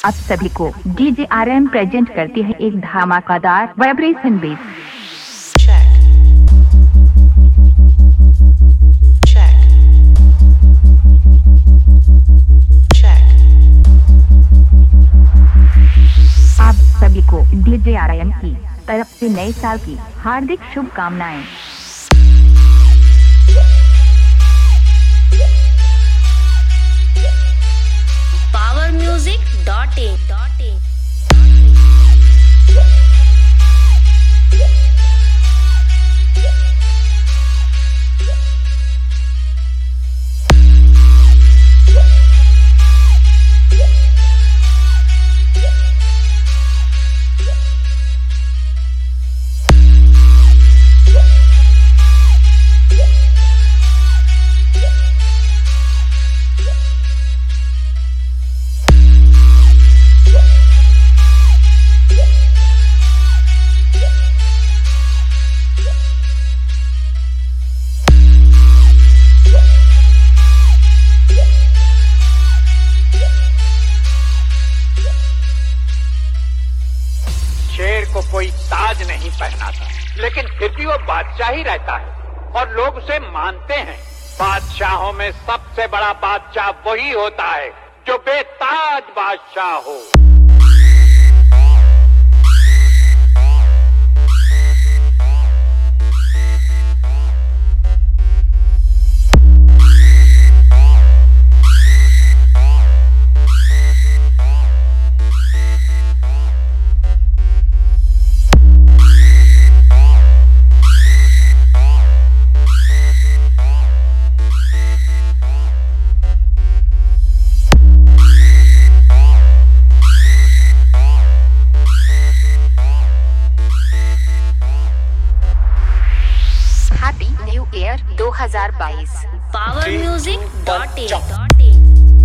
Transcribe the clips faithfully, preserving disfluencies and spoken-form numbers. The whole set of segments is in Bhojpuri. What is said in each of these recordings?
आप सभी को डीजे आर एम प्रेजेंट करती है एक धमाकेदार वाइब्रेशन बेस। आप सभी को डीजे आर एम की तरफ से नए साल की हार्दिक शुभकामनाएं। Power music dot in dot in शेर को कोई ताज नहीं पहना था, लेकिन फिर भी वो बादशाह ही रहता है और लोग उसे मानते हैं। बादशाहों में सबसे बड़ा बादशाह वही होता है जो बेताज बादशाह हो। हैप्पी न्यू ईयर दो हज़ार बाईस। Power music dot in dot in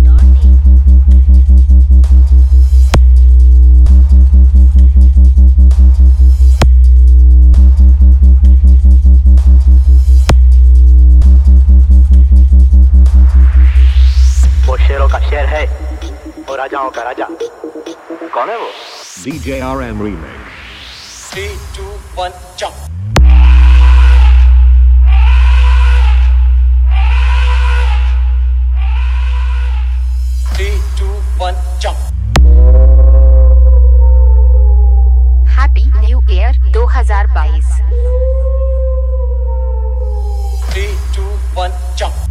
वो शेरों का शेर है और राजाओं का राजा। कौन है वो? D J R M Remix. Three, two, one, jump. Three, two, one, jump. Happy new year दो हज़ार बाईस। Three, two, one, jump.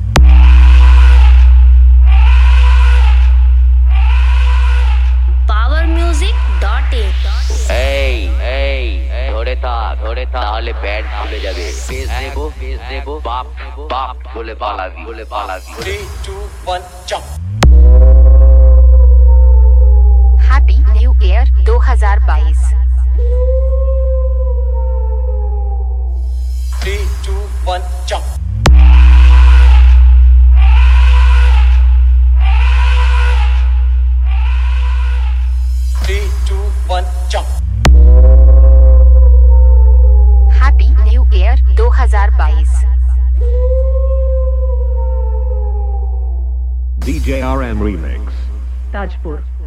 Power music dot in এই এই ধরে থাক ধরে থাক তাহলে প্যান্ট খুলে যাবে। ফেস দেবো ফেস দেবো বাপ বাপ বলে পালাবি বলে পালাবি। Three, two, one, jump. Happy new year दो हज़ार बाईस। Three, two, one, jump. Three, two, one, jump. Happy new year दो हज़ार बाईस। D J R M Remix. Tajpur.